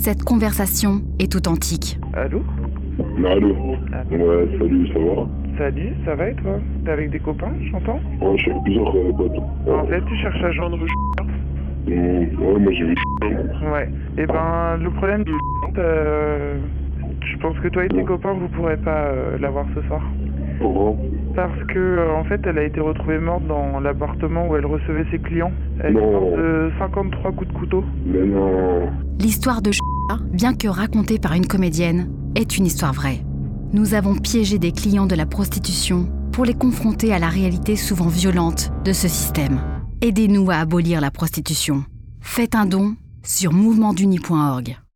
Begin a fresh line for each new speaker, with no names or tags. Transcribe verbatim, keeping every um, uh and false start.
Cette conversation est authentique.
Allô?
Allô?
Allô?
Ouais, salut, ça va?
Salut, ça va et toi? T'es avec des copains, j'entends?
Ouais, je suis avec plusieurs euh, potes.
En fait, tu cherches à joindre
Mmh, ouais, moi j'ai vu
Ouais. Et ben, le problème, euh, je pense que toi et tes copains, vous pourrez pas euh, la voir ce soir.
Pourquoi?
Parce que, euh, en fait, elle a été retrouvée morte dans l'appartement où elle recevait ses clients. Elle est
Non.
morte de cinquante-trois coups de couteau.
Mais non.
L'histoire de bien que racontée par une comédienne, est une histoire vraie. Nous avons piégé des clients de la prostitution pour les confronter à la réalité souvent violente de ce système. Aidez-nous à abolir la prostitution. Faites un don sur mouvement duni point org.